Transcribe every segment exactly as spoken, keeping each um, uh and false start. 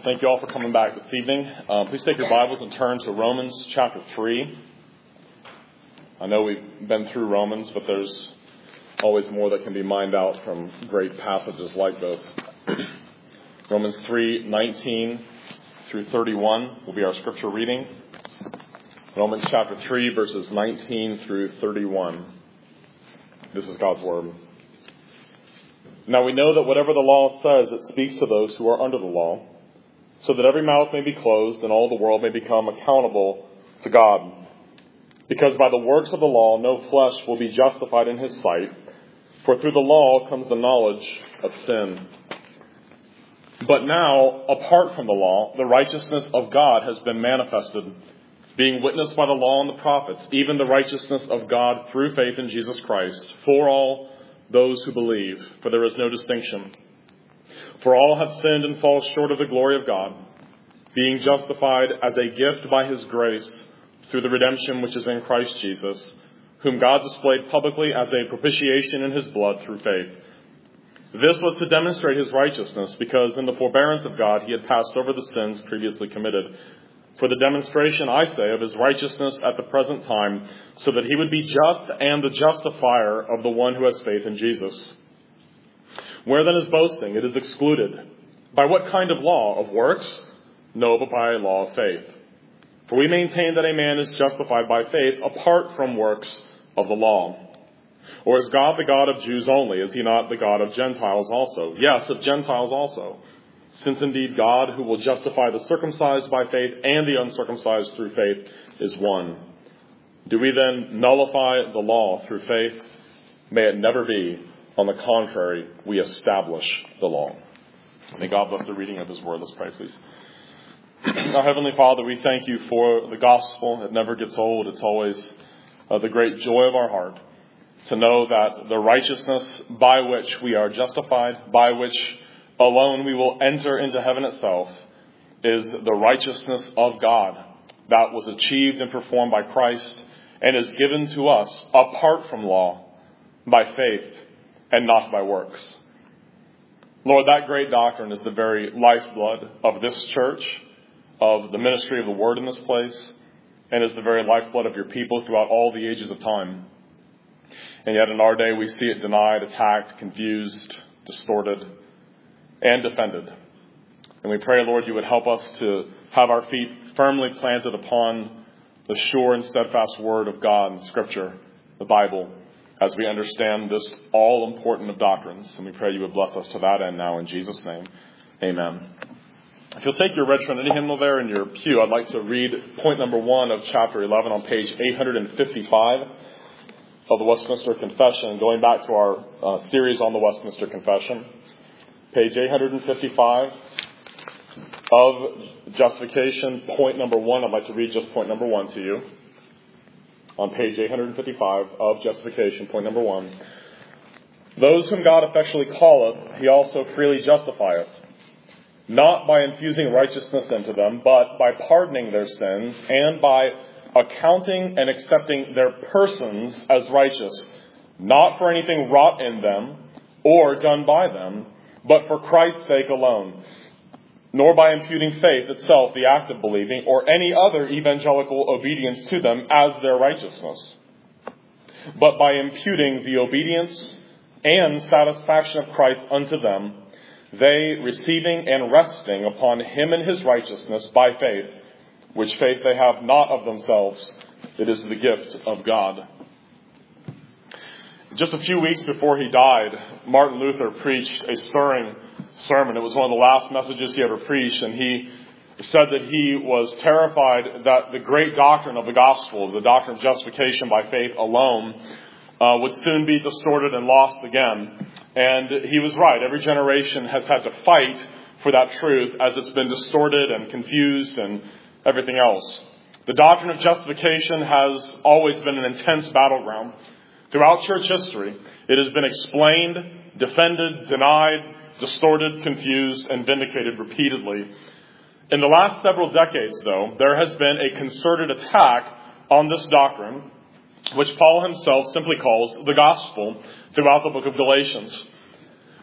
Thank you all for coming back this evening. Um, please take your Bibles and turn to Romans chapter three. I know we've been through Romans, but there's always more that can be mined out from great passages like this. Romans three, nineteen through thirty-one will be our scripture reading. Romans chapter three, verses nineteen through thirty-one. This is God's word. Now we know that whatever the law says, it speaks to those who are under the law, so that every mouth may be closed and all the world may become accountable to God. Because by the works of the law, no flesh will be justified in his sight, for through the law comes the knowledge of sin. But now, apart from the law, the righteousness of God has been manifested, being witnessed by the law and the prophets, even the righteousness of God through faith in Jesus Christ, for all those who believe, for there is no distinction. For all have sinned and fall short of the glory of God, being justified as a gift by his grace through the redemption which is in Christ Jesus, whom God displayed publicly as a propitiation in his blood through faith. This was to demonstrate his righteousness, because in the forbearance of God he had passed over the sins previously committed. For the demonstration, I say, of his righteousness at the present time, so that he would be just and the justifier of the one who has faith in Jesus. Where then is boasting? It is excluded. By what kind of law? Of works? No, but by law of faith. For we maintain that a man is justified by faith apart from works of the law. Or is God the God of Jews only? Is he not the God of Gentiles also? Yes, of Gentiles also. Since indeed God, who will justify the circumcised by faith and the uncircumcised through faith, is one. Do we then nullify the law through faith? May it never be. On the contrary, we establish the law. May God bless the reading of his word. Let's pray, please. Our Heavenly Father, we thank you for the gospel. It never gets old. It's always uh, the great joy of our heart to know that the righteousness by which we are justified, by which alone we will enter into heaven itself, is the righteousness of God that was achieved and performed by Christ and is given to us apart from law by faith and not by works. Lord, that great doctrine is the very lifeblood of this church, of the ministry of the word in this place, and is the very lifeblood of your people throughout all the ages of time. And yet in our day we see it denied, attacked, confused, distorted, and defended. And we pray, Lord, you would help us to have our feet firmly planted upon the sure and steadfast word of God in Scripture, the Bible, as we understand this all-important of doctrines. And we pray you would bless us to that end now in Jesus' name. Amen. If you'll take your Red Trinity hymnal there in your pew, I'd like to read point number one of chapter eleven on page eight fifty-five of the Westminster Confession, going back to our uh, series on the Westminster Confession. Page eight fifty-five of justification, point number one. I'd like to read just point number one to you. On page eight fifty-five of justification, point number one. Those whom God effectually calleth, he also freely justifieth, not by infusing righteousness into them, but by pardoning their sins, and by accounting and accepting their persons as righteous, not for anything wrought in them or done by them, but for Christ's sake alone, nor by imputing faith itself, the act of believing, or any other evangelical obedience to them as their righteousness, but by imputing the obedience and satisfaction of Christ unto them, they receiving and resting upon him and his righteousness by faith, which faith they have not of themselves, it is the gift of God. Just a few weeks before he died, Martin Luther preached a stirring sermon. It was one of the last messages he ever preached, and he said that he was terrified that the great doctrine of the gospel, the doctrine of justification by faith alone, uh, would soon be distorted and lost again. And he was right. Every generation has had to fight for that truth as it's been distorted and confused and everything else. The doctrine of justification has always been an intense battleground. Throughout church history, it has been explained, defended, denied, distorted, confused, and vindicated repeatedly. In the last several decades, though, there has been a concerted attack on this doctrine, which Paul himself simply calls the gospel throughout the book of Galatians.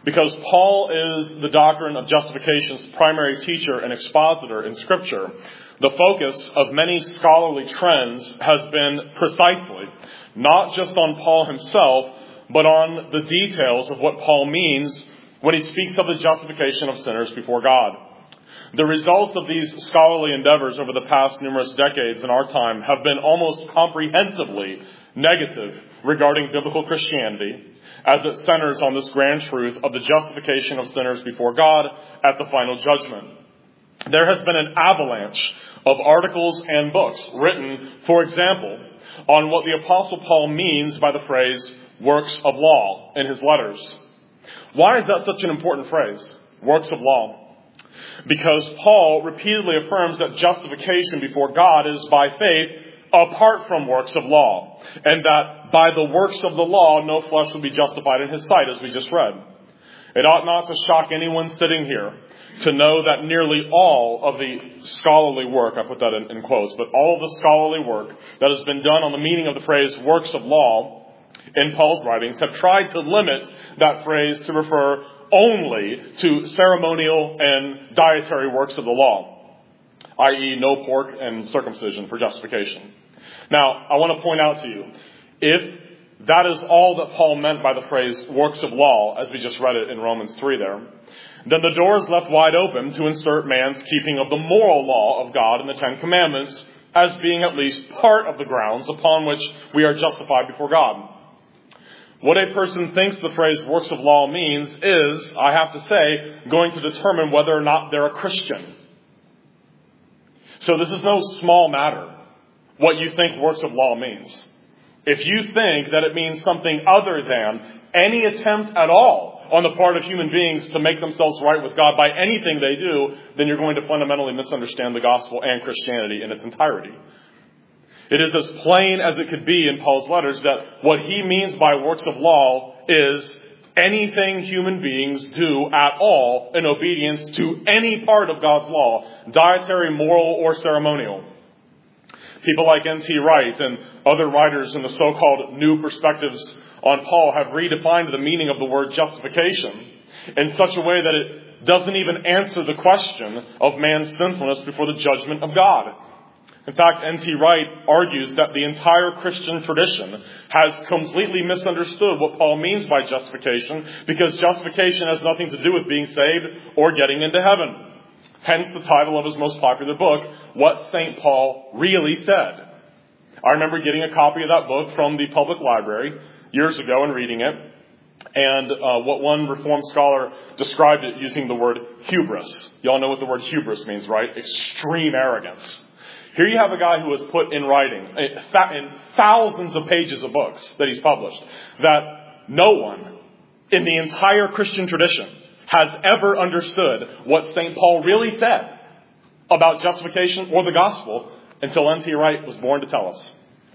Because Paul is the doctrine of justification's primary teacher and expositor in Scripture, the focus of many scholarly trends has been precisely not just on Paul himself, but on the details of what Paul means when he speaks of the justification of sinners before God. The results of these scholarly endeavors over the past numerous decades in our time have been almost comprehensively negative regarding biblical Christianity, as it centers on this grand truth of the justification of sinners before God at the final judgment. There has been an avalanche of articles and books written, for example, on what the Apostle Paul means by the phrase works of law in his letters. Why is that such an important phrase, works of law? Because Paul repeatedly affirms that justification before God is by faith apart from works of law, and that by the works of the law no flesh will be justified in his sight, as we just read. It ought not to shock anyone sitting here to know that nearly all of the scholarly work, I put that in, in quotes, but all of the scholarly work that has been done on the meaning of the phrase works of law in Paul's writings have tried to limit that phrase to refer only to ceremonial and dietary works of the law, that is no pork and circumcision for justification. Now, I want to point out to you, if that is all that Paul meant by the phrase works of law, as we just read it in Romans three there, then the door is left wide open to insert man's keeping of the moral law of God in the Ten Commandments as being at least part of the grounds upon which we are justified before God. What a person thinks the phrase works of law means is, I have to say, going to determine whether or not they're a Christian. So this is no small matter, what you think works of law means. If you think that it means something other than any attempt at all on the part of human beings to make themselves right with God by anything they do, then you're going to fundamentally misunderstand the gospel and Christianity in its entirety. It is as plain as it could be in Paul's letters that what he means by works of law is anything human beings do at all in obedience to any part of God's law, dietary, moral, or ceremonial. People like N T Wright and other writers in the so-called New Perspectives on Paul have redefined the meaning of the word justification in such a way that it doesn't even answer the question of man's sinfulness before the judgment of God. In fact, N T Wright argues that the entire Christian tradition has completely misunderstood what Paul means by justification, because justification has nothing to do with being saved or getting into heaven. Hence the title of his most popular book, What Saint Paul Really Said. I remember getting a copy of that book from the public library years ago and reading it. And uh, what one Reformed scholar described it using the word hubris. You all know what the word hubris means, right? Extreme arrogance. Here you have a guy who has put in writing, in thousands of pages of books that he's published, that no one in the entire Christian tradition has ever understood what Saint Paul really said about justification or the gospel until N T Wright was born to tell us.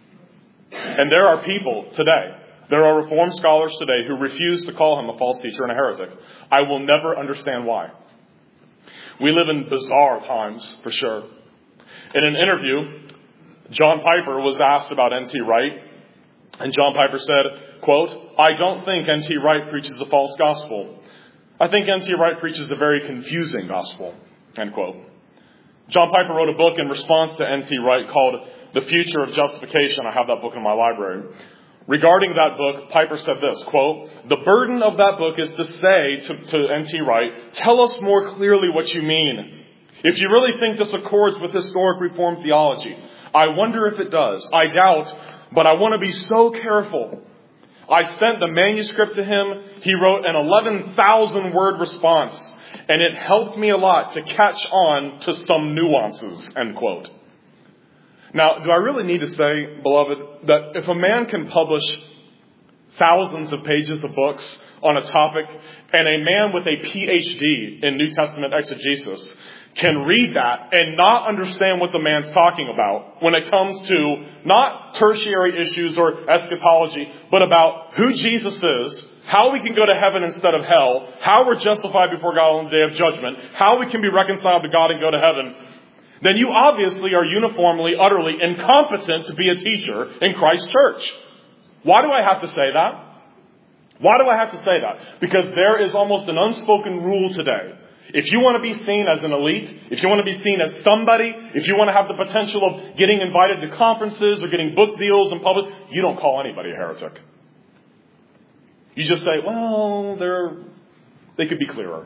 And there are people today, there are Reformed scholars today who refuse to call him a false teacher and a heretic. I will never understand why. We live in bizarre times, for sure. In an interview, John Piper was asked about N T Wright, and John Piper said, quote, "I don't think N T Wright preaches a false gospel. I think N T Wright preaches a very confusing gospel," end quote. John Piper wrote a book in response to N T Wright called The Future of Justification. I have that book in my library. Regarding that book, Piper said this, quote, "The burden of that book is to say to, to N T Wright, tell us more clearly what you mean. If you really think this accords with historic Reformed theology, I wonder if it does. I doubt, but I want to be so careful. I sent the manuscript to him. He wrote an eleven thousand word response, and it helped me a lot to catch on to some nuances," end quote. Now, do I really need to say, beloved, that if a man can publish thousands of pages of books on a topic, and a man with a P H D in New Testament exegesis can read that and not understand what the man's talking about when it comes to not tertiary issues or eschatology, but about who Jesus is, how we can go to heaven instead of hell, how we're justified before God on the day of judgment, how we can be reconciled to God and go to heaven, then you obviously are uniformly, utterly incompetent to be a teacher in Christ's church. Why do I have to say that? Why do I have to say that? Because there is almost an unspoken rule today. If you want to be seen as an elite, if you want to be seen as somebody, if you want to have the potential of getting invited to conferences or getting book deals in public, you don't call anybody a heretic. You just say, well, they're, they could be clearer.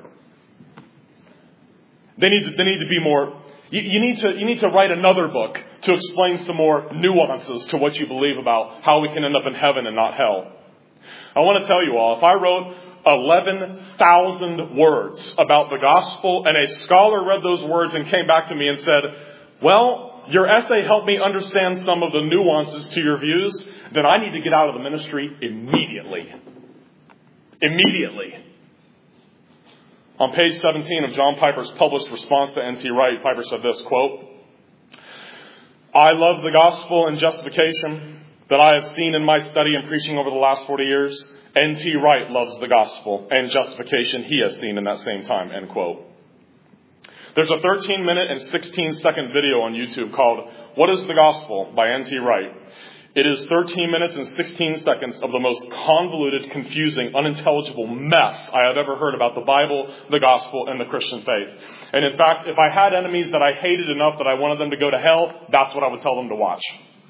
They need to, they need to be more, you, you need to, you need to write another book to explain some more nuances to what you believe about how we can end up in heaven and not hell. I want to tell you all, if I wrote eleven thousand words about the gospel and a scholar read those words and came back to me and said, well, your essay helped me understand some of the nuances to your views, then I need to get out of the ministry immediately. Immediately. On page seventeen of John Piper's published response to N T Wright, Piper said this, quote, I love the gospel and justification that I have seen in my study and preaching over the last forty years. N T Wright loves the gospel and justification he has seen in that same time, end quote. There's a thirteen minute and sixteen second video on YouTube called What is the Gospel by N T Wright. It is thirteen minutes and sixteen seconds of the most convoluted, confusing, unintelligible mess I have ever heard about the Bible, the gospel, and the Christian faith. And in fact, if I had enemies that I hated enough that I wanted them to go to hell, that's what I would tell them to watch.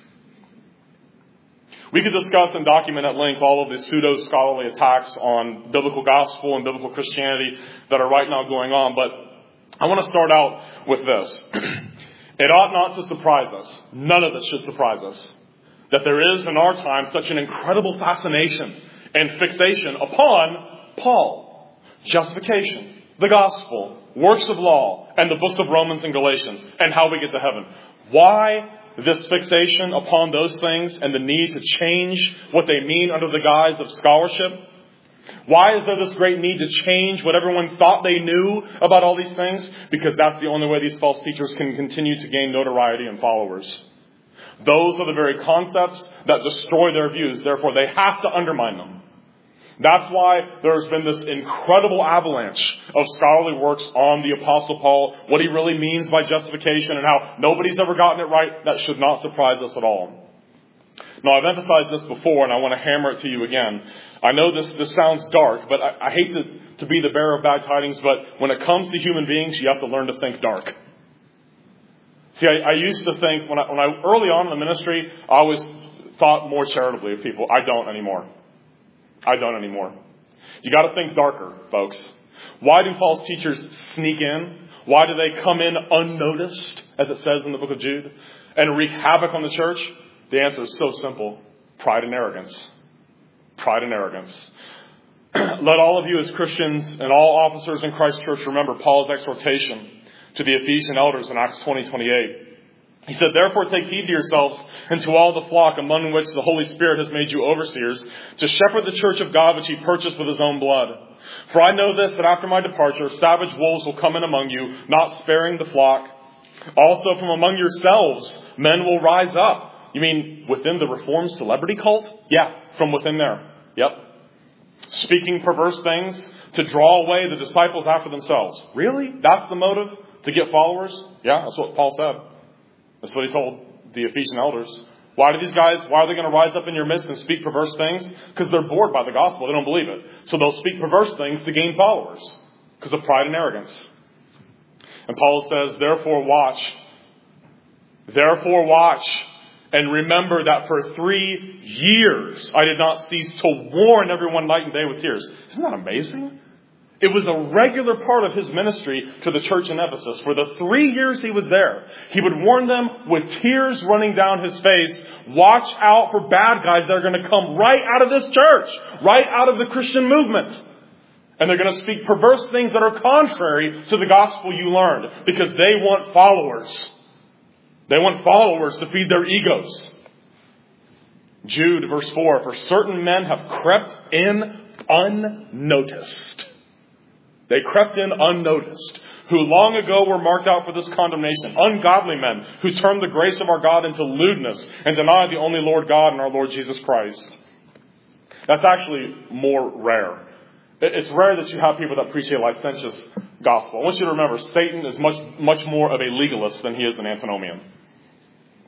We could discuss and document at length all of the pseudo-scholarly attacks on biblical gospel and biblical Christianity that are right now going on, but I want to start out with this. It ought not to surprise us. None of this should surprise us. That there is in our time such an incredible fascination and fixation upon Paul, justification, the gospel, works of law, and the books of Romans and Galatians, and how we get to heaven. Why this fixation upon those things and the need to change what they mean under the guise of scholarship? Why is there this great need to change what everyone thought they knew about all these things? Because that's the only way these false teachers can continue to gain notoriety and followers. Those are the very concepts that destroy their views. Therefore, they have to undermine them. That's why there's been this incredible avalanche of scholarly works on the Apostle Paul, what he really means by justification and how nobody's ever gotten it right. That should not surprise us at all. Now, I've emphasized this before, and I want to hammer it to you again. I know this, this sounds dark, but I, I hate to, to be the bearer of bad tidings, but when it comes to human beings, you have to learn to think dark. See, I, I used to think, when I, when I early on in the ministry, I always thought more charitably of people. I don't anymore. I don't anymore. You got to think darker, folks. Why do false teachers sneak in? Why do they come in unnoticed, as it says in the book of Jude, and wreak havoc on the church? The answer is so simple. Pride and arrogance. Pride and arrogance. Let all of you as Christians and all officers in Christ's church remember Paul's exhortation to the Ephesian elders in Acts twenty twenty-eight. He said, therefore take heed to yourselves and to all the flock among which the Holy Spirit has made you overseers, to shepherd the church of God which he purchased with his own blood. For I know this, that after my departure, savage wolves will come in among you, not sparing the flock. Also from among yourselves, men will rise up. You mean within the Reformed celebrity cult? Yeah, from within there. Yep. Speaking perverse things to draw away the disciples after themselves. Really? That's the motive? To get followers? Yeah, that's what Paul said. That's what he told the Ephesian elders. Why do these guys, why are they going to rise up in your midst and speak perverse things? Because they're bored by the gospel. They don't believe it. So they'll speak perverse things to gain followers. Because of pride and arrogance. And Paul says, therefore watch. Therefore watch. And remember that for three years I did not cease to warn everyone night and day with tears. Isn't that amazing? It was a regular part of his ministry to the church in Ephesus. For the three years he was there, he would warn them with tears running down his face, watch out for bad guys that are going to come right out of this church, right out of the Christian movement. And they're going to speak perverse things that are contrary to the gospel you learned, because they want followers. They want followers to feed their egos. Jude, verse four, for certain men have crept in unnoticed. They crept in unnoticed, who long ago were marked out for this condemnation. Ungodly men who turn the grace of our God into lewdness and deny the only Lord God and our Lord Jesus Christ. That's actually more rare. It's rare that you have people that preach a licentious gospel. I want you to remember, Satan is much, much more of a legalist than he is an antinomian.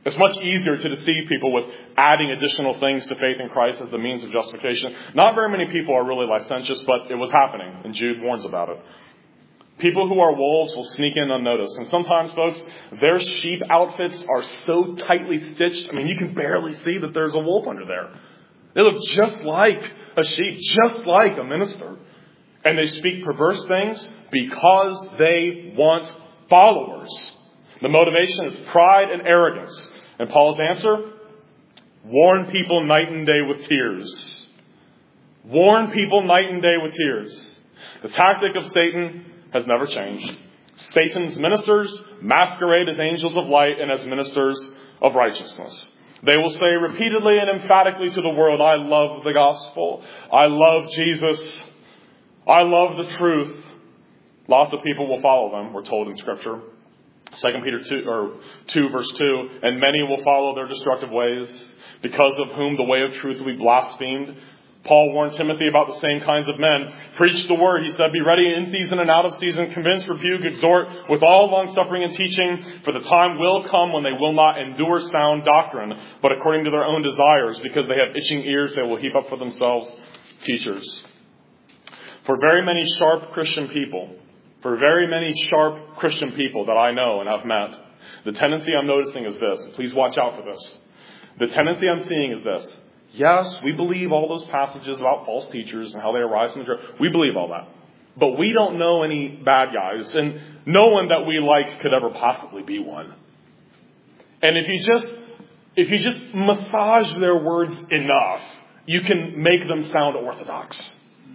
It's much easier to deceive people with adding additional things to faith in Christ as the means of justification. Not very many people are really licentious, but it was happening, and Jude warns about it. People who are wolves will sneak in unnoticed. And sometimes, folks, their sheep outfits are so tightly stitched, I mean, you can barely see that there's a wolf under there. They look just like a sheep, just like a minister. And they speak perverse things because they want followers. The motivation is pride and arrogance. And Paul's answer? Warn people night and day with tears. Warn people night and day with tears. The tactic of Satan has never changed. Satan's ministers masquerade as angels of light and as ministers of righteousness. They will say repeatedly and emphatically to the world, I love the gospel. I love Jesus. I love the truth. Lots of people will follow them, we're told in Scripture. Second Peter two, or two verse two, and many will follow their destructive ways, because of whom the way of truth will be blasphemed. Paul warned Timothy about the same kinds of men. Preach the word, he said, be ready in season and out of season, convince, rebuke, exhort with all long-suffering and teaching, for the time will come when they will not endure sound doctrine, but according to their own desires, because they have itching ears, they will heap up for themselves teachers. For very many sharp Christian people, for very many sharp Christian people that I know and have met, the tendency I'm noticing is this. Please watch out for this. The tendency I'm seeing is this. Yes, we believe all those passages about false teachers and how they arise from the church. We believe all that. But we don't know any bad guys, and no one that we like could ever possibly be one. And if you just, if you just massage their words enough, you can make them sound orthodox.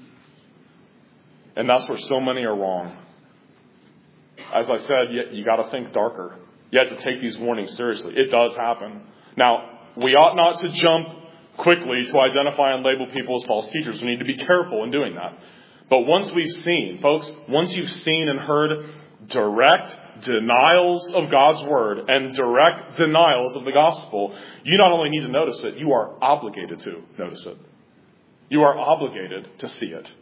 And that's where so many are wrong. As I said, you, you got to think darker. You have to take these warnings seriously. It does happen. Now, we ought not to jump quickly to identify and label people as false teachers. We need to be careful in doing that. But once we've seen, folks, once you've seen and heard direct denials of God's word and direct denials of the gospel, you not only need to notice it, you are obligated to notice it. You are obligated to see it.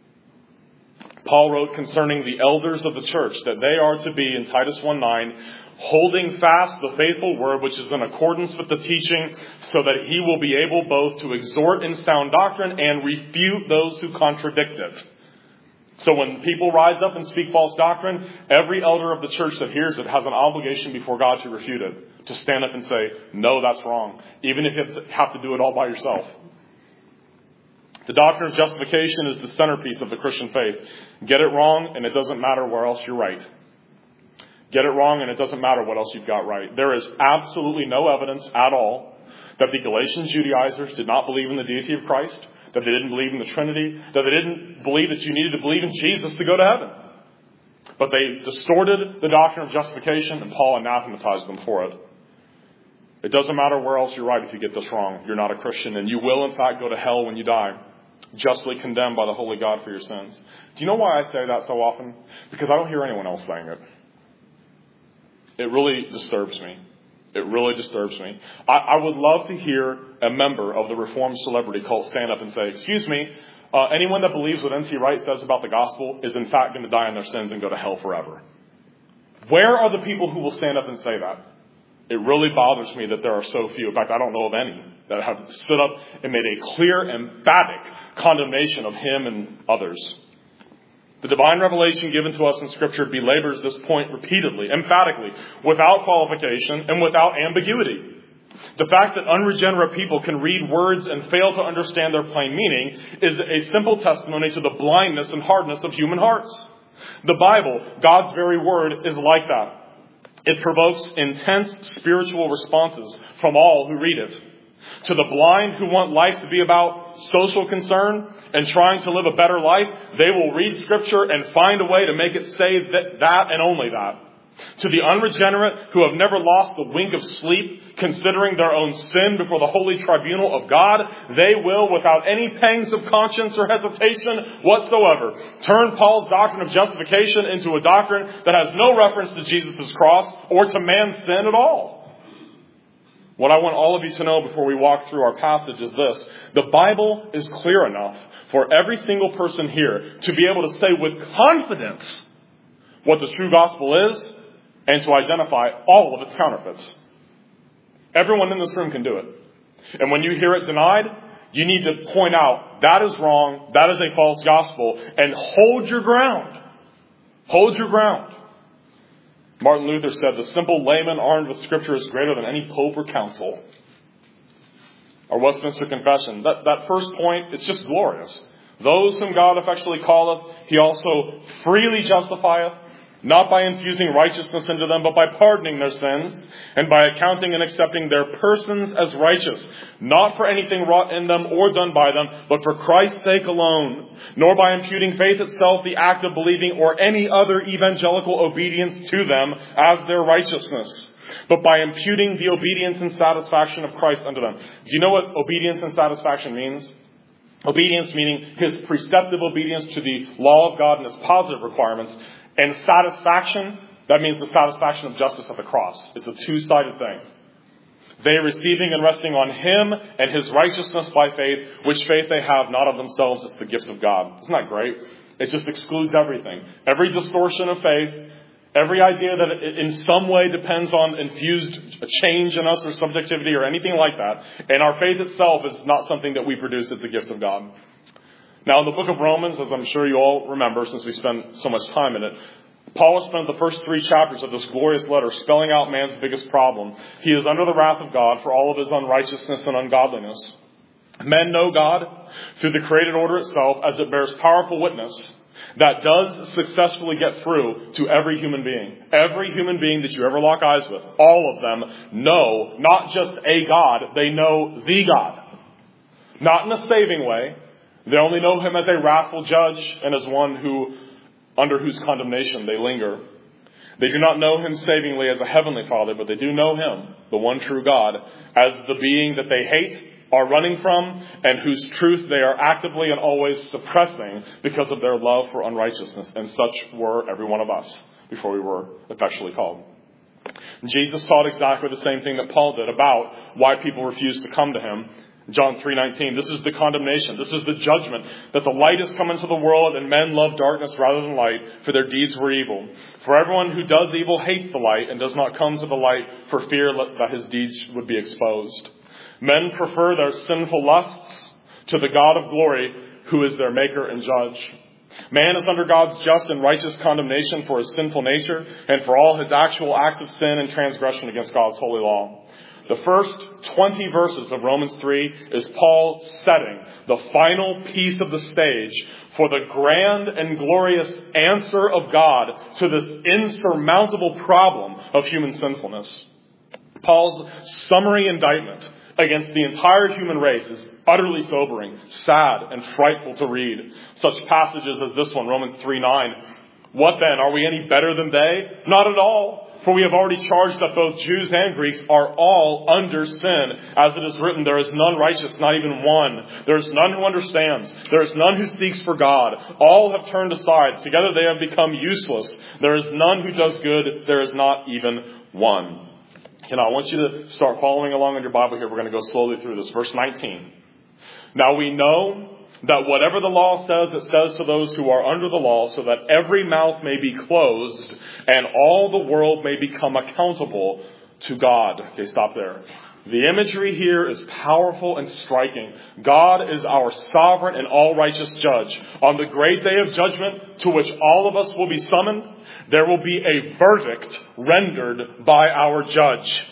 Paul wrote concerning the elders of the church that they are to be, in Titus one nine, holding fast the faithful word which is in accordance with the teaching, so that he will be able both to exhort in sound doctrine and refute those who contradict it. So when people rise up and speak false doctrine, every elder of the church that hears it has an obligation before God to refute it, to stand up and say, no, that's wrong, even if you have to do it all by yourself. The doctrine of justification is the centerpiece of the Christian faith. Get it wrong, and it doesn't matter where else you're right. Get it wrong, and it doesn't matter what else you've got right. There is absolutely no evidence at all that the Galatian Judaizers did not believe in the deity of Christ, that they didn't believe in the Trinity, that they didn't believe that you needed to believe in Jesus to go to heaven. But they distorted the doctrine of justification, and Paul anathematized them for it. It doesn't matter where else you're right if you get this wrong. You're not a Christian, and you will, in fact, go to hell when you die, justly condemned by the holy God for your sins. Do you know why I say that so often? Because I don't hear anyone else saying it. It really disturbs me. It really disturbs me. I, I would love to hear a member of the Reformed celebrity cult stand up and say, excuse me, uh, anyone that believes what N T Wright says about the gospel is in fact going to die in their sins and go to hell forever. Where are the people who will stand up and say that? It really bothers me that there are so few. In fact, I don't know of any that have stood up and made a clear, emphatic condemnation of him and others. The divine revelation given to us in Scripture belabors this point repeatedly, emphatically, without qualification and without ambiguity. The fact that unregenerate people can read words and fail to understand their plain meaning is a simple testimony to the blindness and hardness of human hearts. The Bible, God's very word, is like that. It provokes intense spiritual responses from all who read it. To the blind who want life to be about social concern and trying to live a better life, they will read Scripture and find a way to make it say that, that and only that. To the unregenerate who have never lost the wink of sleep, considering their own sin before the holy tribunal of God, they will, without any pangs of conscience or hesitation whatsoever, turn Paul's doctrine of justification into a doctrine that has no reference to Jesus' cross or to man's sin at all. What I want all of you to know before we walk through our passage is this. The Bible is clear enough for every single person here to be able to say with confidence what the true gospel is and to identify all of its counterfeits. Everyone in this room can do it. And when you hear it denied, you need to point out, that is wrong, that is a false gospel, and hold your ground. Hold your ground. Martin Luther said, the simple layman armed with Scripture is greater than any pope or council. Our Westminster Confession, that, that first point, it's just glorious. Those whom God effectually calleth, he also freely justifieth, not by infusing righteousness into them, but by pardoning their sins, and by accounting and accepting their persons as righteous, not for anything wrought in them or done by them, but for Christ's sake alone, nor by imputing faith itself, the act of believing, or any other evangelical obedience to them as their righteousness, but by imputing the obedience and satisfaction of Christ unto them. Do you know what obedience and satisfaction means? Obedience meaning his preceptive obedience to the law of God and his positive requirements. And satisfaction, that means the satisfaction of justice at the cross. It's a two-sided thing. They receiving and resting on him and his righteousness by faith, which faith they have not of themselves, it's the gift of God. Isn't that great? It just excludes everything. Every distortion of faith, every idea that it in some way depends on infused change in us or subjectivity or anything like that. And our faith itself is not something that we produce, it's the gift of God. Now, in the book of Romans, as I'm sure you all remember since we spent so much time in it, Paul has spent the first three chapters of this glorious letter spelling out man's biggest problem. He is under the wrath of God for all of his unrighteousness and ungodliness. Men know God through the created order itself as it bears powerful witness that does successfully get through to every human being. Every human being that you ever lock eyes with, all of them know not just a God, they know the God. Not in a saving way. They only know him as a wrathful judge and as one who, under whose condemnation they linger. They do not know him savingly as a heavenly Father, but they do know him, the one true God, as the being that they hate, are running from, and whose truth they are actively and always suppressing because of their love for unrighteousness. And such were every one of us before we were effectually called. Jesus taught exactly the same thing that Paul did about why people refuse to come to him. John three nineteen, this is the condemnation, this is the judgment, that the light has come into the world and men love darkness rather than light, for their deeds were evil. For everyone who does evil hates the light and does not come to the light for fear that his deeds would be exposed. Men prefer their sinful lusts to the God of glory, who is their maker and judge. Man is under God's just and righteous condemnation for his sinful nature and for all his actual acts of sin and transgression against God's holy law. The first twenty verses of Romans three is Paul setting the final piece of the stage for the grand and glorious answer of God to this insurmountable problem of human sinfulness. Paul's summary indictment against the entire human race is utterly sobering, sad, and frightful to read. Such passages as this one, Romans three nine. What then? Are we any better than they? Not at all. For we have already charged that both Jews and Greeks are all under sin. As it is written, there is none righteous, not even one. There is none who understands. There is none who seeks for God. All have turned aside. Together they have become useless. There is none who does good. There is not even one. You know, I want you to start following along in your Bible here. We're going to go slowly through this. Verse nineteen. Now we know that whatever the law says, it says to those who are under the law, so that every mouth may be closed and all the world may become accountable to God. Okay, stop there. The imagery here is powerful and striking. God is our sovereign and all-righteous judge. On the great day of judgment, to which all of us will be summoned, there will be a verdict rendered by our judge.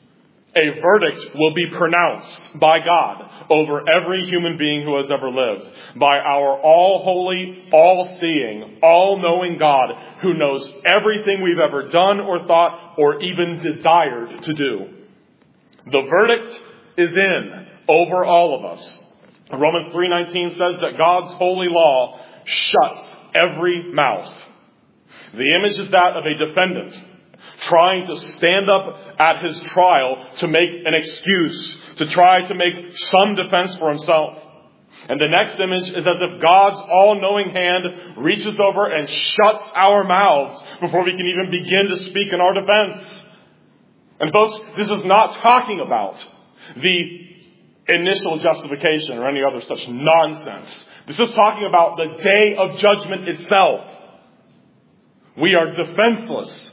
A verdict will be pronounced by God over every human being who has ever lived. By our all-holy, all-seeing, all-knowing God who knows everything we've ever done or thought or even desired to do. The verdict is in over all of us. Romans three nineteen says that God's holy law shuts every mouth. The image is that of a defendant trying to stand up at his trial to make an excuse, to try to make some defense for himself. And the next image is as if God's all-knowing hand reaches over and shuts our mouths before we can even begin to speak in our defense. And folks, this is not talking about the initial justification or any other such nonsense. This is talking about the day of judgment itself. We are defenseless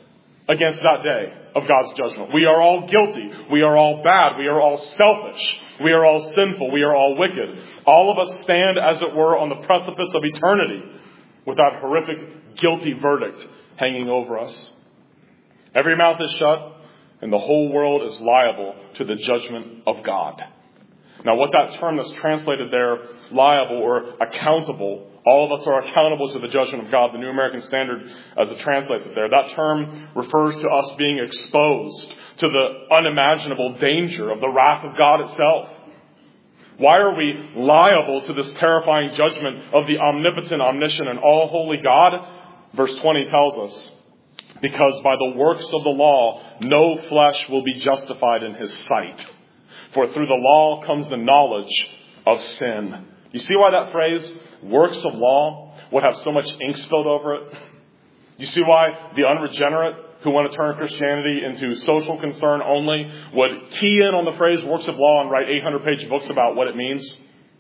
against that day of God's judgment. We are all guilty. We are all bad. We are all selfish. We are all sinful. We are all wicked. All of us stand, as it were, on the precipice of eternity with that horrific, guilty verdict hanging over us. Every mouth is shut, and the whole world is liable to the judgment of God. Now, what that term that's translated there, liable or accountable, all of us are accountable to the judgment of God. The New American Standard, as it translates it there, that term refers to us being exposed to the unimaginable danger of the wrath of God itself. Why are we liable to this terrifying judgment of the omnipotent, omniscient, and all-holy God? Verse twenty tells us, because by the works of the law, no flesh will be justified in his sight. For through the law comes the knowledge of sin. You see why that phrase, works of law, would have so much ink spilled over it? You see why the unregenerate who want to turn Christianity into social concern only would key in on the phrase works of law and write eight hundred page books about what it means?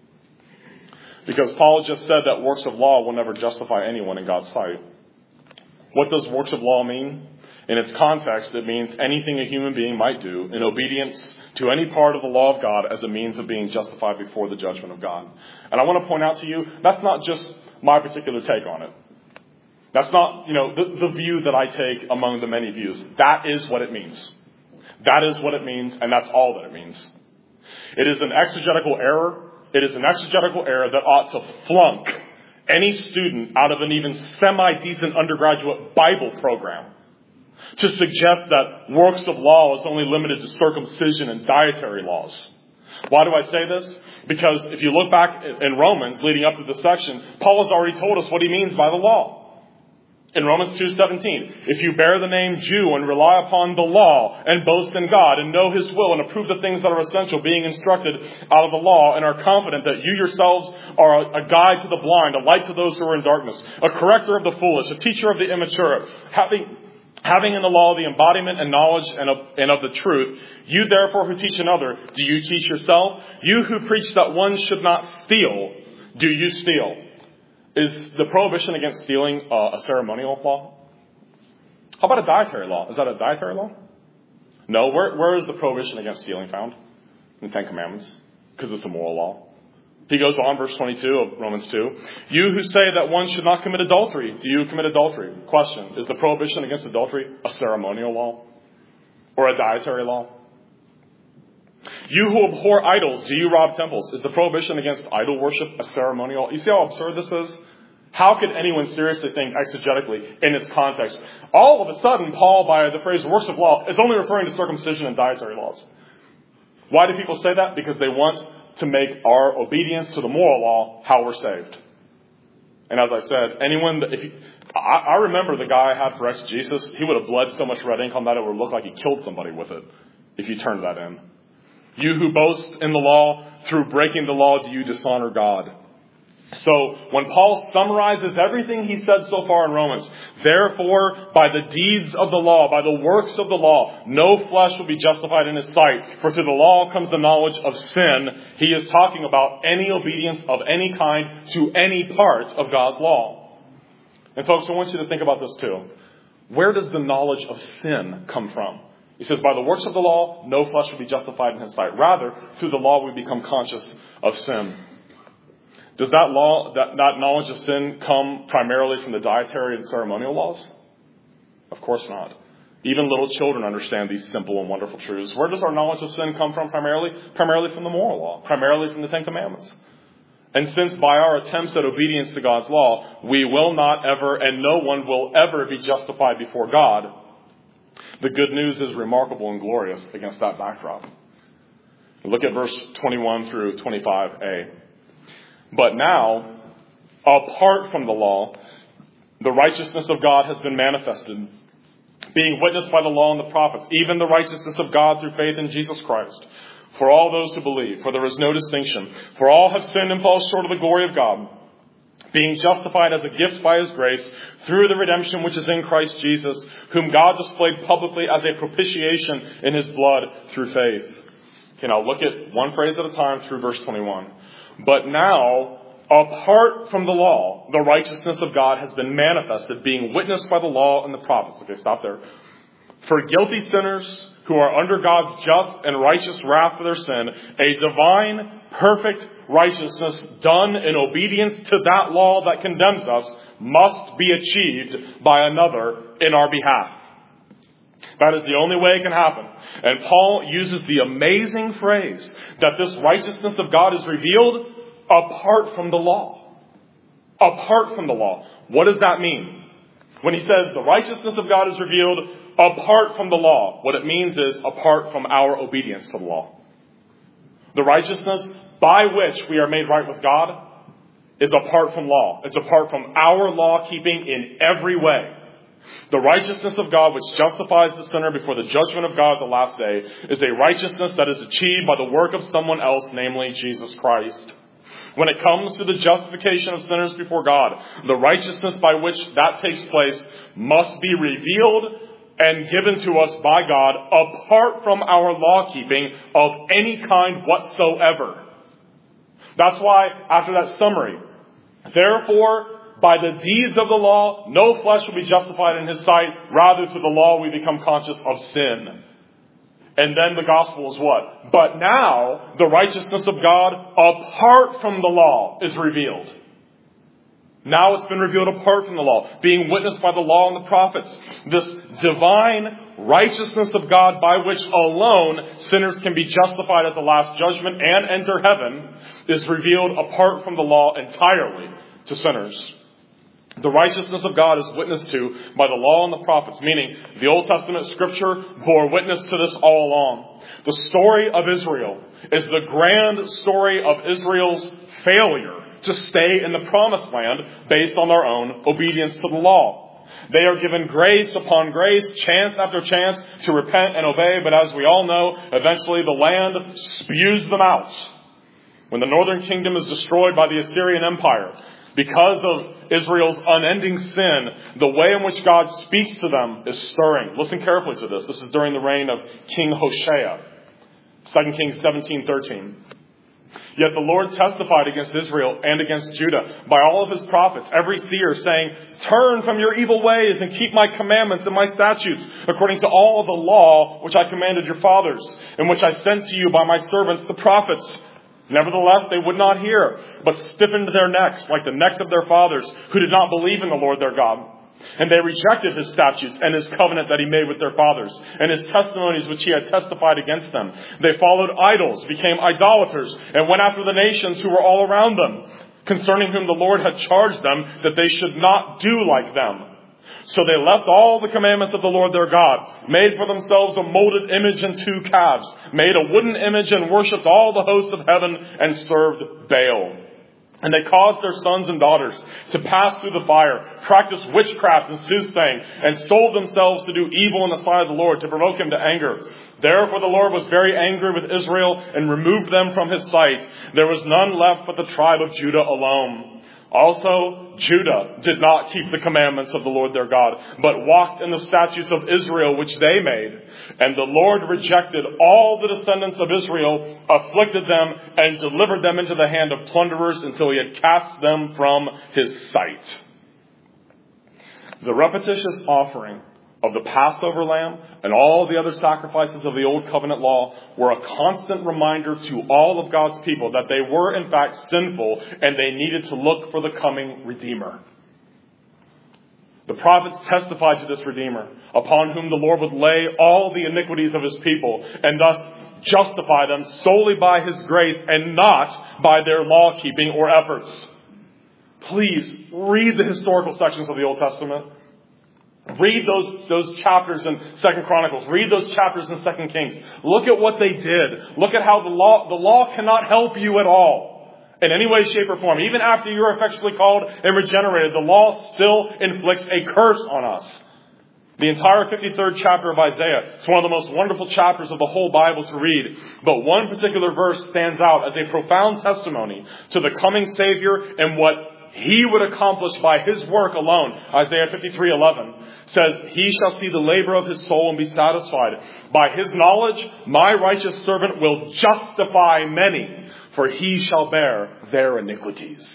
Because Paul just said that works of law will never justify anyone in God's sight. What does works of law mean? In its context, it means anything a human being might do in obedience to any part of the law of God as a means of being justified before the judgment of God. And I want to point out to you, that's not just my particular take on it. That's not, you know, the, the view that I take among the many views. That is what it means. That is what it means, and that's all that it means. It is an exegetical error. It is an exegetical error that ought to flunk any student out of an even semi-decent undergraduate Bible program to suggest that works of law is only limited to circumcision and dietary laws. Why do I say this? Because if you look back in Romans leading up to this section, Paul has already told us what he means by the law. In Romans two seventeen, if you bear the name Jew and rely upon the law and boast in God and know his will and approve the things that are essential, being instructed out of the law and are confident that you yourselves are a guide to the blind, a light to those who are in darkness, a corrector of the foolish, a teacher of the immature, having Having in the law the embodiment and knowledge and of, and of the truth, you therefore who teach another, do you teach yourself? You who preach that one should not steal, do you steal? Is the prohibition against stealing uh, a ceremonial law? How about a dietary law? Is that a dietary law? No. Where, where is the prohibition against stealing found? In the Ten Commandments. Because it's a moral law. He goes on, verse twenty-two of Romans two. You who say that one should not commit adultery, do you commit adultery? Question, is the prohibition against adultery a ceremonial law? Or a dietary law? You who abhor idols, do you rob temples? Is the prohibition against idol worship a ceremonial? You see how absurd this is? How could anyone seriously think exegetically in its context? All of a sudden, Paul, by the phrase works of law, is only referring to circumcision and dietary laws. Why do people say that? Because they want to make our obedience to the moral law how we're saved. And as I said, anyone, if you, I, I remember the guy I had for exegesis, he would have bled so much red ink on that it would look like he killed somebody with it if you turned that in. You who boast in the law, through breaking the law, do you dishonor God? So when Paul summarizes everything he said so far in Romans, therefore, by the deeds of the law, by the works of the law, no flesh will be justified in his sight. For through the law comes the knowledge of sin. He is talking about any obedience of any kind to any part of God's law. And folks, I want you to think about this too. Where does the knowledge of sin come from? He says, by the works of the law, no flesh will be justified in his sight. Rather, through the law, we become conscious of sin. Does that law, that, that knowledge of sin come primarily from the dietary and ceremonial laws? Of course not. Even little children understand these simple and wonderful truths. Where does our knowledge of sin come from primarily? Primarily from the moral law. Primarily from the Ten Commandments. And since by our attempts at obedience to God's law, we will not ever, and no one will ever be justified before God, the good news is remarkable and glorious against that backdrop. Look at verse twenty-one through twenty-five a. But now, apart from the law, the righteousness of God has been manifested, being witnessed by the law and the prophets, even the righteousness of God through faith in Jesus Christ, for all those who believe. For there is no distinction. For all have sinned and fall short of the glory of God, being justified as a gift by his grace through the redemption which is in Christ Jesus, whom God displayed publicly as a propitiation in his blood through faith. Okay, now look at one phrase at a time through verse twenty-one. But now, apart from the law, the righteousness of God has been manifested, being witnessed by the law and the prophets. Okay, stop there. For guilty sinners who are under God's just and righteous wrath for their sin, a divine, perfect righteousness done in obedience to that law that condemns us must be achieved by another in our behalf. That is the only way it can happen. And Paul uses the amazing phrase that this righteousness of God is revealed apart from the law. Apart from the law. What does that mean? When he says the righteousness of God is revealed apart from the law, what it means is apart from our obedience to the law. The righteousness by which we are made right with God is apart from law. It's apart from our law keeping in every way. The righteousness of God, which justifies the sinner before the judgment of God at the last day, is a righteousness that is achieved by the work of someone else, namely Jesus Christ. When it comes to the justification of sinners before God, the righteousness by which that takes place must be revealed and given to us by God apart from our law keeping of any kind whatsoever. That's why, after that summary, therefore, by the deeds of the law, no flesh will be justified in his sight. Rather, through the law, we become conscious of sin. And then the gospel is what? But now, the righteousness of God, apart from the law, is revealed. Now it's been revealed apart from the law, being witnessed by the law and the prophets. This divine righteousness of God by which alone sinners can be justified at the last judgment and enter heaven is revealed apart from the law entirely to sinners. The righteousness of God is witnessed to by the law and the prophets, meaning the Old Testament scripture bore witness to this all along. The story of Israel is the grand story of Israel's failure to stay in the promised land based on their own obedience to the law. They are given grace upon grace, chance after chance to repent and obey, but as we all know, eventually the land spews them out. When the northern kingdom is destroyed by the Assyrian Empire, because of Israel's unending sin, the way in which God speaks to them is stirring. Listen carefully to this. This is during the reign of King Hoshea. Second Kings seventeen thirteen. Yet the Lord testified against Israel and against Judah by all of his prophets, every seer, saying, turn from your evil ways and keep my commandments and my statutes, according to all of the law which I commanded your fathers, and which I sent to you by my servants the prophets. Nevertheless, they would not hear, but stiffened their necks like the necks of their fathers, who did not believe in the Lord their God. And they rejected his statutes and his covenant that he made with their fathers, and his testimonies which he had testified against them. They followed idols, became idolaters, and went after the nations who were all around them, concerning whom the Lord had charged them that they should not do like them. So they left all the commandments of the Lord their God, made for themselves a molded image and two calves, made a wooden image and worshipped all the hosts of heaven and served Baal. And they caused their sons and daughters to pass through the fire, practiced witchcraft and soothsaying, and sold themselves to do evil in the sight of the Lord to provoke him to anger. Therefore the Lord was very angry with Israel and removed them from his sight. There was none left but the tribe of Judah alone. Also, Judah did not keep the commandments of the Lord their God, but walked in the statutes of Israel which they made. And the Lord rejected all the descendants of Israel, afflicted them, and delivered them into the hand of plunderers until he had cast them from his sight. The repetitious offering of the Passover lamb and all the other sacrifices of the Old Covenant law were a constant reminder to all of God's people that they were in fact sinful and they needed to look for the coming Redeemer. The prophets testified to this Redeemer, upon whom the Lord would lay all the iniquities of his people and thus justify them solely by his grace and not by their law keeping or efforts. Please read the historical sections of the Old Testament. Read those, those chapters in Second Chronicles. Read those chapters in Second Kings. Look at what they did. Look at how the law, the law cannot help you at all in any way, shape, or form. Even after you're effectually called and regenerated, the law still inflicts a curse on us. The entire fifty-third chapter of Isaiah, it's one of the most wonderful chapters of the whole Bible to read. But one particular verse stands out as a profound testimony to the coming Savior and what he would accomplish by his work alone. Isaiah fifty-three eleven says, he shall see the labor of his soul and be satisfied. By his knowledge, my righteous servant will justify many, for he shall bear their iniquities.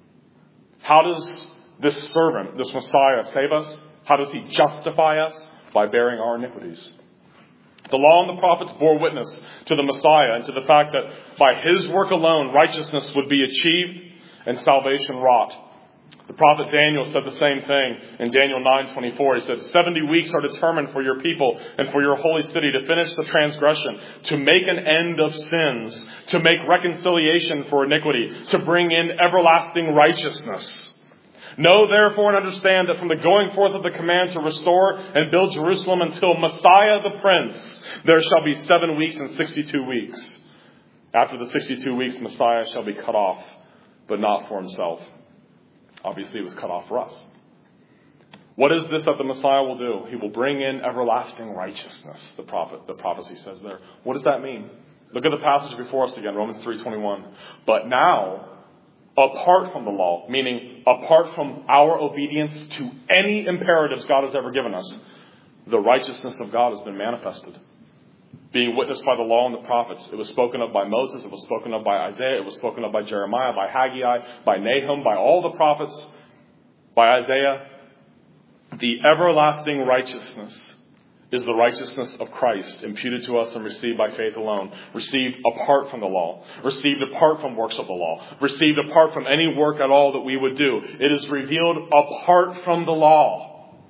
How does this servant, this Messiah, save us? How does he justify us? by bearing our iniquities. The law and the prophets bore witness to the Messiah and to the fact that by his work alone, righteousness would be achieved and salvation wrought. The prophet Daniel said the same thing in Daniel nine twenty-four. He said, seventy weeks are determined for your people and for your holy city to finish the transgression, to make an end of sins, to make reconciliation for iniquity, to bring in everlasting righteousness. Know therefore and understand that from the going forth of the command to restore and build Jerusalem until Messiah the Prince, there shall be seven weeks and sixty-two weeks. After the sixty-two weeks, Messiah shall be cut off, but not for himself. Obviously, it was cut off for us. What is this that the Messiah will do? He will bring in everlasting righteousness, the prophet, the prophecy says there. What does that mean? Look at the passage before us again, Romans three twenty-one. But now, apart from the law, meaning apart from our obedience to any imperatives God has ever given us, the righteousness of God has been manifested. Being witnessed by the law and the prophets. It was spoken of by Moses. It was spoken of by Isaiah. It was spoken of by Jeremiah, by Haggai, by Nahum, by all the prophets, by Isaiah. The everlasting righteousness is the righteousness of Christ, imputed to us and received by faith alone, received apart from the law, received apart from works of the law, received apart from any work at all that we would do. It is revealed apart from the law.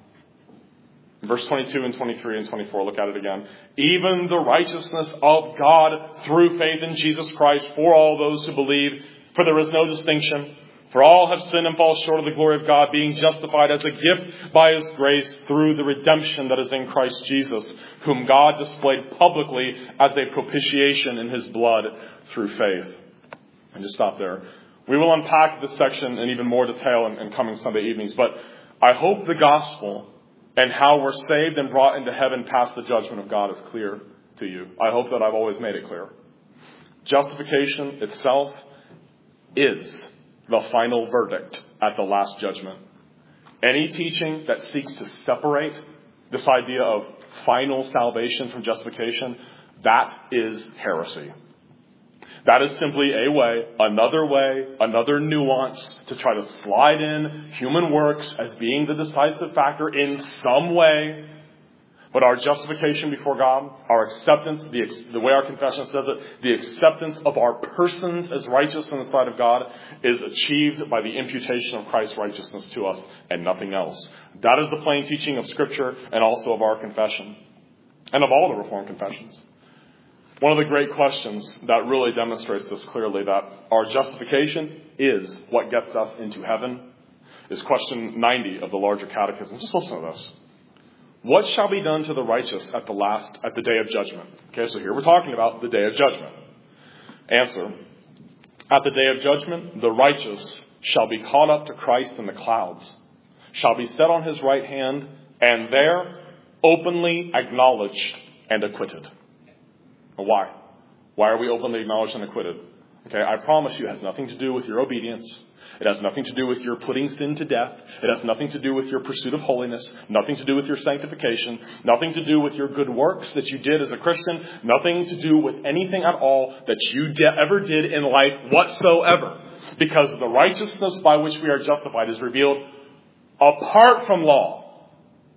Verse twenty-two and twenty-three and twenty-four, look at it again. Even the righteousness of God through faith in Jesus Christ for all those who believe, for there is no distinction. For all have sinned and fall short of the glory of God, being justified as a gift by his grace through the redemption that is in Christ Jesus, whom God displayed publicly as a propitiation in his blood through faith. And just stop there. We will unpack this section in even more detail in, in coming Sunday evenings, but I hope the gospel and how we're saved and brought into heaven past the judgment of God is clear to you. I hope that I've always made it clear. Justification itself is the final verdict at the last judgment. Any teaching that seeks to separate this idea of final salvation from justification, that is heresy. That is simply a way, another way, another nuance to try to slide in human works as being the decisive factor in some way. But our justification before God, our acceptance, the, the way our confession says it, the acceptance of our persons as righteous in the sight of God is achieved by the imputation of Christ's righteousness to us and nothing else. That is the plain teaching of Scripture and also of our confession and of all the Reformed confessions. One of the great questions that really demonstrates this clearly, that our justification is what gets us into heaven, is question ninety of the larger catechism. Just listen to this. What shall be done to the righteous at the last, at the day of judgment? Okay, so here we're talking about the day of judgment. Answer. At the day of judgment, the righteous shall be caught up to Christ in the clouds, shall be set on his right hand, and there openly acknowledged and acquitted. Why? Why are we openly acknowledged and acquitted? Okay, I promise you it has nothing to do with your obedience. It has nothing to do with your putting sin to death. It has nothing to do with your pursuit of holiness. Nothing to do with your sanctification. Nothing to do with your good works that you did as a Christian. Nothing to do with anything at all that you de- ever did in life whatsoever. Because the righteousness by which we are justified is revealed apart from law.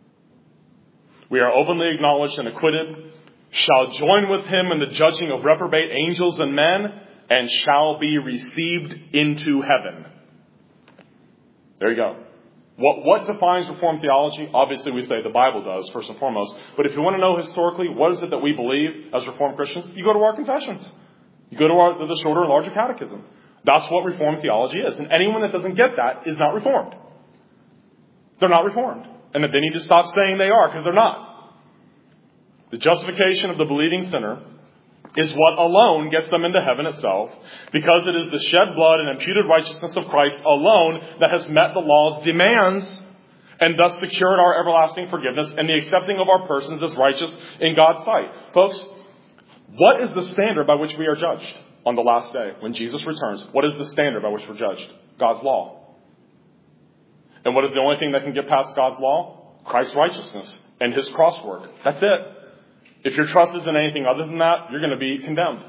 We are openly acknowledged and acquitted, shall join with him in the judging of reprobate angels and men, and shall be received into heaven. There you go. What, what defines Reformed theology? Obviously, we say the Bible does, first and foremost. But if you want to know historically, what is it that we believe as Reformed Christians? You go to our confessions. You go to our, the shorter and larger catechism. That's what Reformed theology is. And anyone that doesn't get that is not Reformed. They're not Reformed. And they need to stop saying they are, because they're not. The justification of the believing sinner is what alone gets them into heaven itself, because it is the shed blood and imputed righteousness of Christ alone that has met the law's demands and thus secured our everlasting forgiveness and the accepting of our persons as righteous in God's sight. Folks, what is the standard by which we are judged on the last day when Jesus returns? What is the standard by which we're judged? God's law. And what is the only thing that can get past God's law? Christ's righteousness and his cross work. That's it. If your trust is in anything other than that, you're going to be condemned.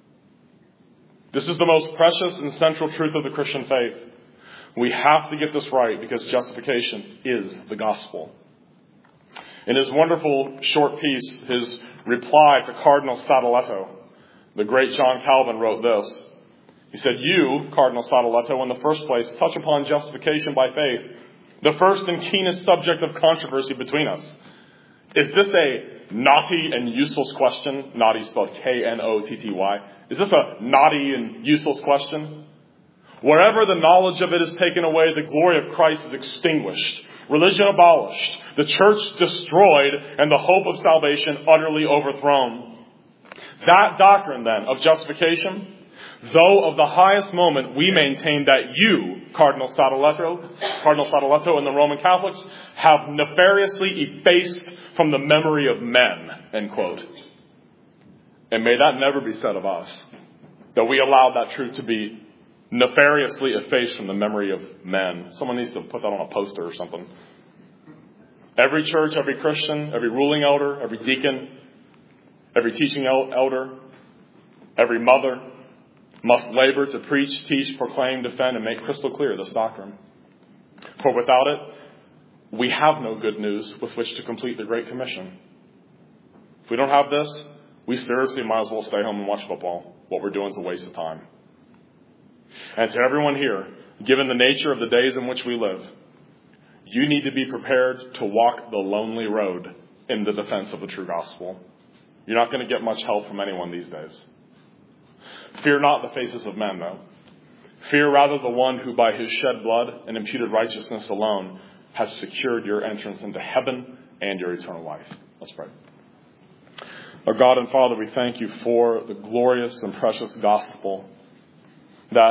This is the most precious and central truth of the Christian faith. We have to get this right because justification is the gospel. In his wonderful short piece, his reply to Cardinal Sadoleto, the great John Calvin wrote this. He said, "You, Cardinal Sadoleto, in the first place, touch upon justification by faith, the first and keenest subject of controversy between us. Is this a knotty and useless question?" Knotty spelled K N O T T Y. Is this a knotty and useless question? Wherever the knowledge of it is taken away, the glory of Christ is extinguished, religion abolished, the church destroyed, and the hope of salvation utterly overthrown. That doctrine, then, of justification, though of the highest moment, we maintain that you, Cardinal Sadoleto, Cardinal Sadoleto and the Roman Catholics, have nefariously effaced from the memory of men, end quote. And may that never be said of us, that we allow that truth to be nefariously effaced from the memory of men. Someone needs to put that on a poster or something. Every church, every Christian, every ruling elder, every deacon, every teaching elder, every mother must labor to preach, teach, proclaim, defend, and make crystal clear this doctrine. For without it, we have no good news with which to complete the Great Commission. If we don't have this, we seriously might as well stay home and watch football. What we're doing is a waste of time. And to everyone here, given the nature of the days in which we live, you need to be prepared to walk the lonely road in the defense of the true gospel. You're not going to get much help from anyone these days. Fear not the faces of men, though. Fear rather the one who by his shed blood and imputed righteousness alone has secured your entrance into heaven and your eternal life. Let's pray. Our God and Father, we thank you for the glorious and precious gospel that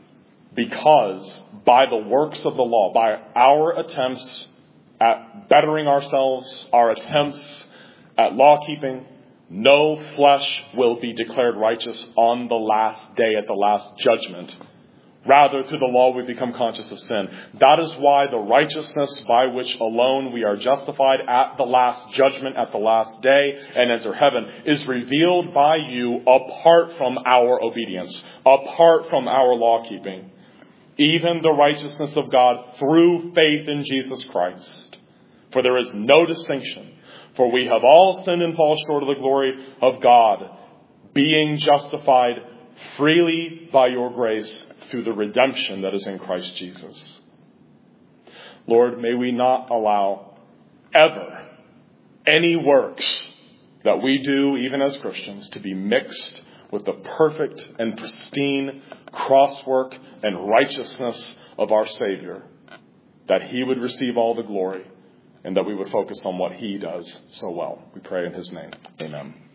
because by the works of the law, by our attempts at bettering ourselves, our attempts at law keeping, no flesh will be declared righteous on the last day at the last judgment. Rather, through the law we become conscious of sin. That is why the righteousness by which alone we are justified at the last judgment, at the last day, and enter heaven, is revealed by you apart from our obedience, apart from our law keeping. Even the righteousness of God through faith in Jesus Christ. For there is no distinction. For we have all sinned and fall short of the glory of God, being justified freely by your grace through the redemption that is in Christ Jesus. Lord, may we not allow ever any works that we do, even as Christians, to be mixed with the perfect and pristine crosswork and righteousness of our Savior, that he would receive all the glory and that we would focus on what he does so well. We pray in his name. Amen.